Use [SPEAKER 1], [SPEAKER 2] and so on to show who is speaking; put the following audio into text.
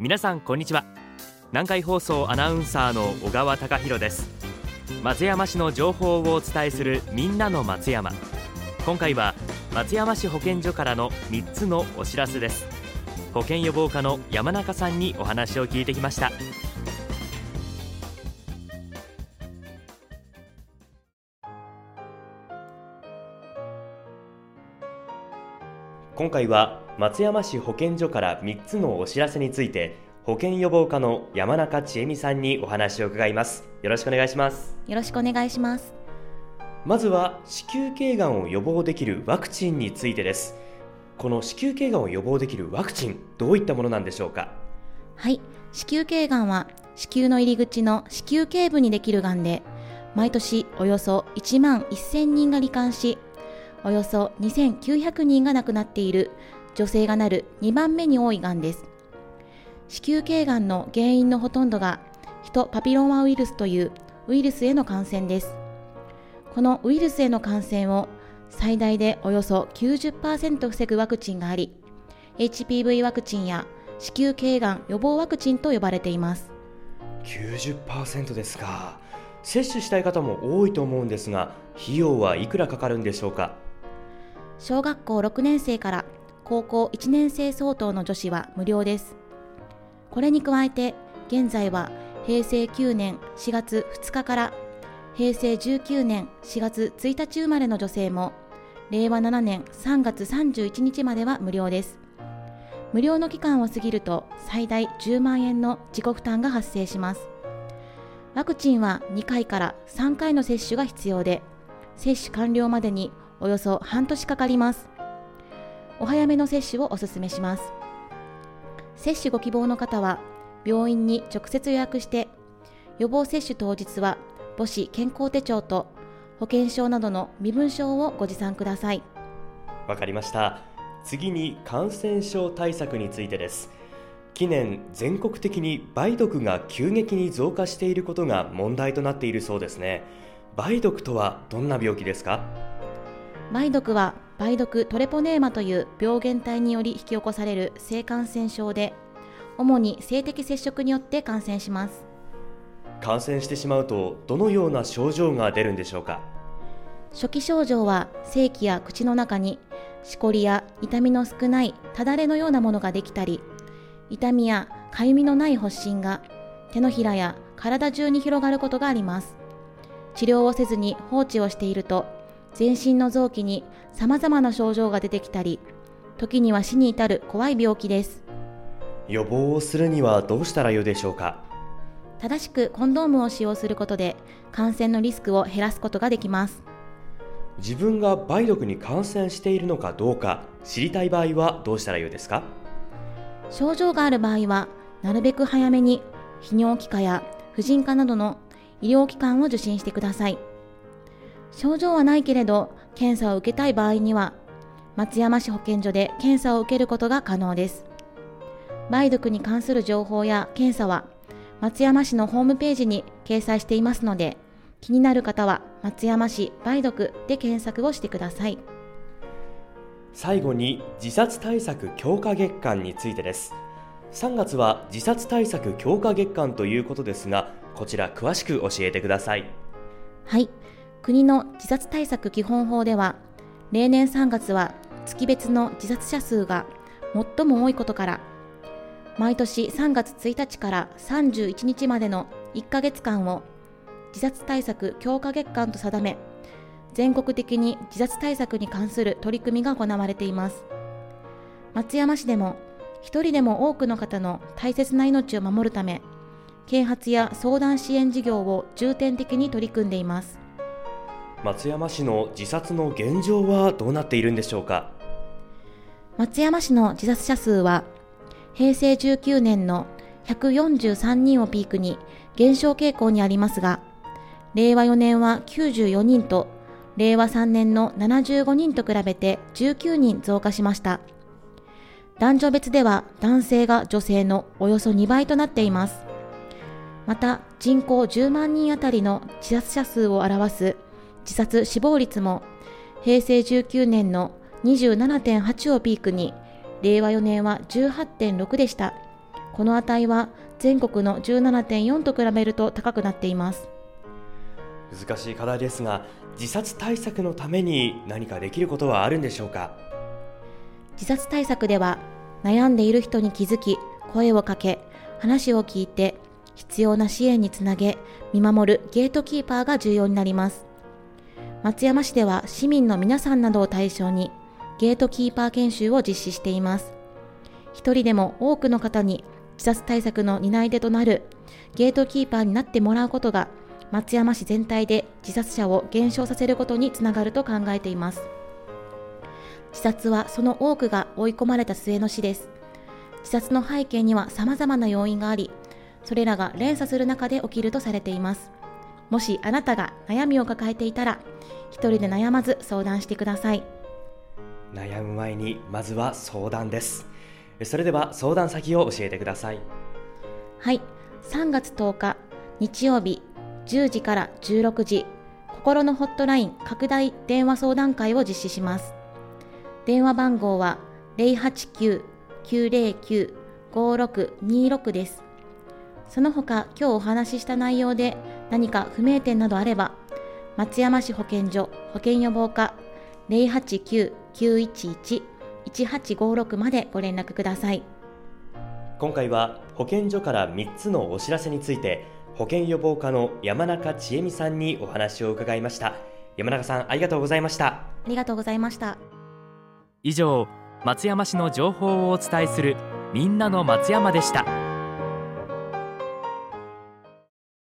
[SPEAKER 1] 皆さんこんにちは。南海放送アナウンサーの小川貴博です。松山市の情報をお伝えするみんなの松山。今回は松山市保健所からの3つのお知らせです。保健予防課の山中さんにお話を聞いてきました。今回は松山市保健所から3つのお知らせについて保健予防課の山中千恵美さんにお話を伺います。よろしくお願いします。
[SPEAKER 2] よろしくお願いします。
[SPEAKER 1] まずは子宮頸がんを予防できるワクチンについてです。この子宮頸がんを予防できるワクチン、どういったものなんでしょうか？
[SPEAKER 2] はい、子宮頸がんは子宮の入り口の子宮頸部にできるがんで、毎年およそ1万1000人が罹患し、およそ2900人が亡くなっている女性がなる2番目に多いがんです。子宮頸がんの原因のほとんどがヒトパピローマウイルスというウイルスへの感染です。このウイルスへの感染を最大でおよそ 90% 防ぐワクチンがあり、HPV ワクチンや子宮頸がん予防ワクチンと呼ばれています。
[SPEAKER 1] 90% ですか。接種したい方も多いと思うんですが、費用はいくらかかるんでしょうか？
[SPEAKER 2] 小学校6年生から高校1年生相当の女子は無料です。これに加えて現在は平成9年4月2日から平成19年4月1日生まれの女性も令和7年3月31日までは無料です。無料の期間を過ぎると最大10万円の自己負担が発生します。ワクチンは2回から3回の接種が必要で、接種完了までにおよそ半年かかります。お早めの接種をお勧めします。接種ご希望の方は病院に直接予約して、予防接種当日は母子健康手帳と保険証などの身分証をご持参ください。
[SPEAKER 1] わかりました。次に感染症対策についてです。近年全国的に梅毒が急激に増加していることが問題となっているそうですね。梅毒とはどんな病気ですか？
[SPEAKER 2] 梅毒は梅毒トレポネーマという病原体により引き起こされる性感染症で、主に性的接触によって感染します。
[SPEAKER 1] 感染してしまうとどのような症状が出るんでしょうか？
[SPEAKER 2] 初期症状は性器や口の中にしこりや痛みの少ないただれのようなものができたり、痛みやかゆみのない発疹が手のひらや体中に広がることがあります。治療をせずに放置をしていると全身の臓器に様々な症状が出てきたり、時には死に至る怖い病気です。
[SPEAKER 1] 予防をするにはどうしたらよいでしょうか？
[SPEAKER 2] 正しくコンドームを使用することで感染のリスクを減らすことができます。
[SPEAKER 1] 自分が梅毒に感染しているのかどうか知りたい場合はどうしたらよいですか？
[SPEAKER 2] 症状がある場合はなるべく早めに泌尿器科や婦人科などの医療機関を受診してください。症状はないけれど検査を受けたい場合には松山市保健所で検査を受けることが可能です。梅毒に関する情報や検査は松山市のホームページに掲載していますので、気になる方は松山市梅毒で検索をしてください。
[SPEAKER 1] 最後に自殺対策強化月間についてです。3月は自殺対策強化月間ということですが、こちら詳しく教えてください。
[SPEAKER 2] はい、国の自殺対策基本法では、例年3月は月別の自殺者数が最も多いことから、毎年3月1日から31日までの1ヶ月間を自殺対策強化月間と定め、全国的に自殺対策に関する取り組みが行われています。松山市でも一人でも多くの方の大切な命を守るため、啓発や相談支援事業を重点的に取り組んでいます。
[SPEAKER 1] 松山市の自殺の現状はどうなっているんでしょうか？
[SPEAKER 2] 松山市の自殺者数は平成19年の143人をピークに減少傾向にありますが、令和4年は94人と令和3年の75人と比べて19人増加しました。男女別では男性が女性のおよそ2倍となっています。また人口10万人あたりの自殺者数を表す自殺死亡率も平成19年の 27.8 をピークに令和4年は 18.6 でした。 この値は全国の 17.4 と比べると高くなっています。
[SPEAKER 1] 難しい課題ですが、自殺対策のために何かできることはあるんでしょうか？
[SPEAKER 2] 自殺対策では、悩んでいる人に気づき、声をかけ、話を聞いて、必要な支援につなげ、見守るゲートキーパーが重要になります。松山市では市民の皆さんなどを対象に、ゲートキーパー研修を実施しています。一人でも多くの方に自殺対策の担い手となるゲートキーパーになってもらうことが、松山市全体で自殺者を減少させることにつながると考えています。自殺はその多くが追い込まれた末の死です。自殺の背景には様々な要因があり、それらが連鎖する中で起きるとされています。もしあなたが悩みを抱えていたら、一人で悩まず相談してください。
[SPEAKER 1] 悩む前にまずは相談です。それでは相談先を教えてください。
[SPEAKER 2] はい、3月10日日曜日10時から16時、心のホットライン拡大電話相談会を実施します。電話番号は 089-909-5626 です。その他、今日お話しした内容で何か不明点などあれば、松山市保健所保健予防課 089-911-1856 までご連絡ください。
[SPEAKER 1] 今回は保健所から3つのお知らせについて、保健予防課の山中千恵美さんにお話を伺いました。山中さん、ありがとうございました。
[SPEAKER 2] ありがとうございました。
[SPEAKER 1] 以上、松山市の情報をお伝えするみんなの松山でした。